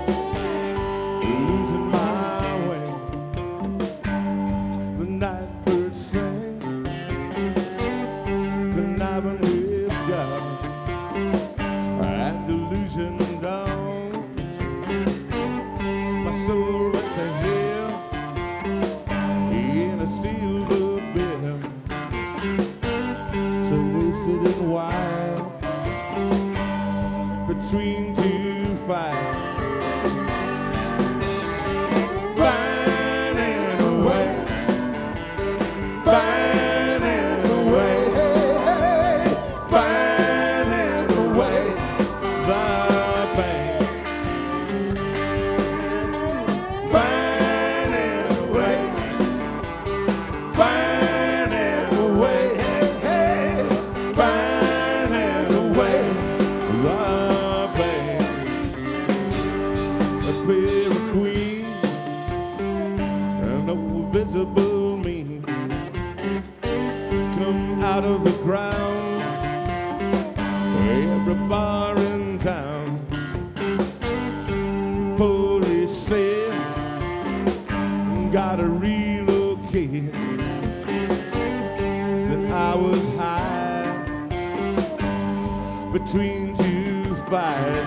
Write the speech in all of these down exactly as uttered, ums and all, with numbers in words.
losing my way. The night birds sing, conniving with God, and delusion down. My soul at the hill in a silver bill, so wasted and wild between two fires. Burning away, burning away, burning away the pain. Burning away, burning away, burning away the pain. A fairy queen and no visible means come out of the ground. Every bar in town, police said, gotta relocate. Then I was high between two fires.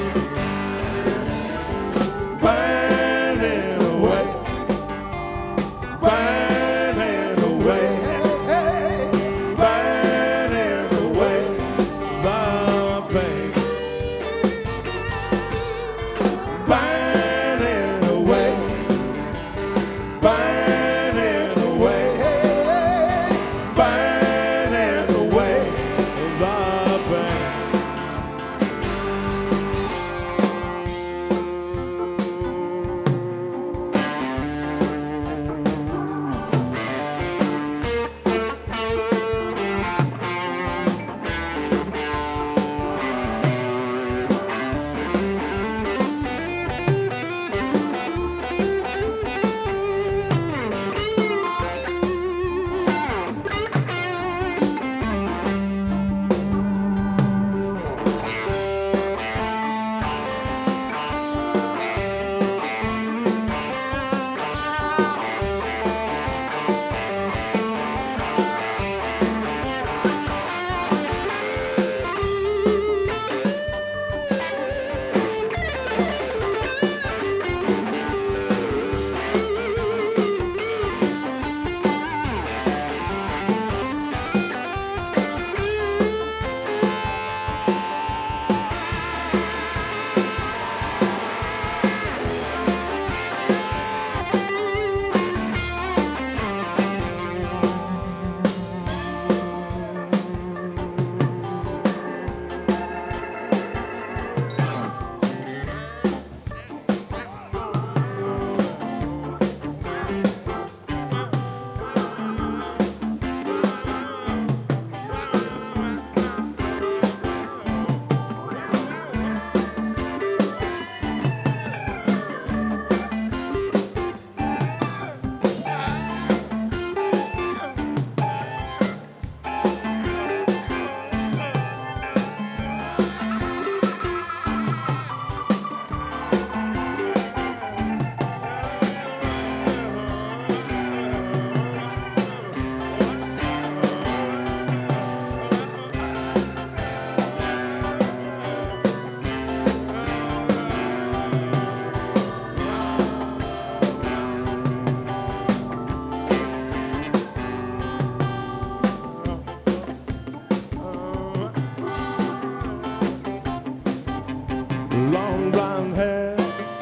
Burning away, burning away, burning away the pain. Burning away, burning away, burning away the pain. Long blonde hair,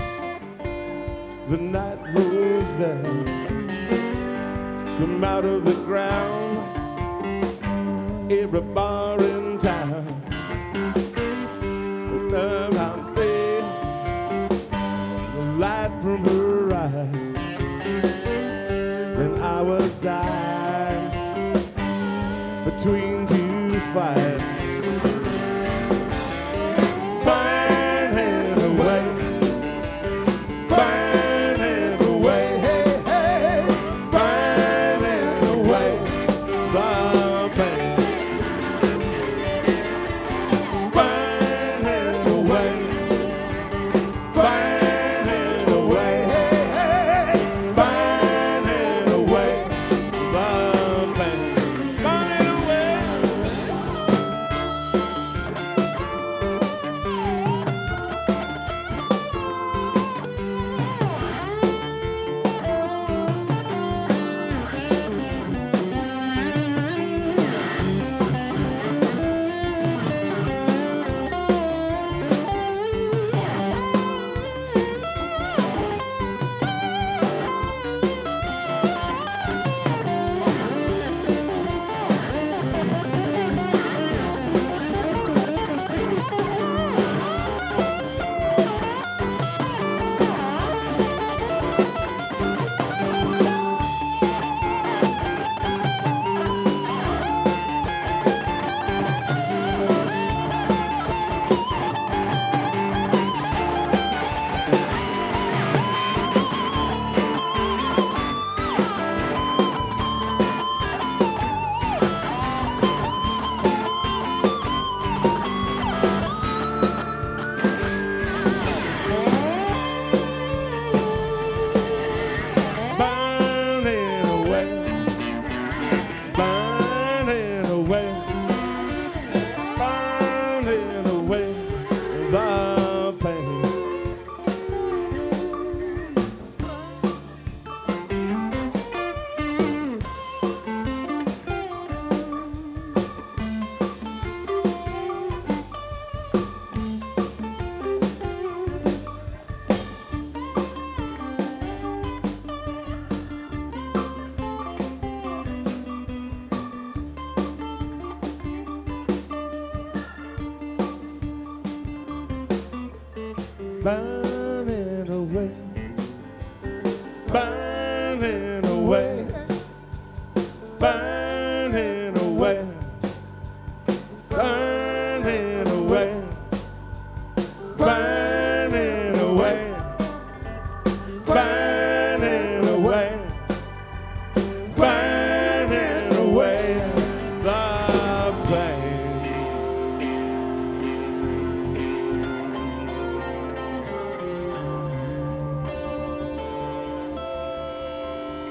the night rose there, come out of the ground, every bar in town, around there, the light from her eyes, then I was dying between two fires. Bye. burning away, burning away, burning away, burning away, burning away, burning away, burning away.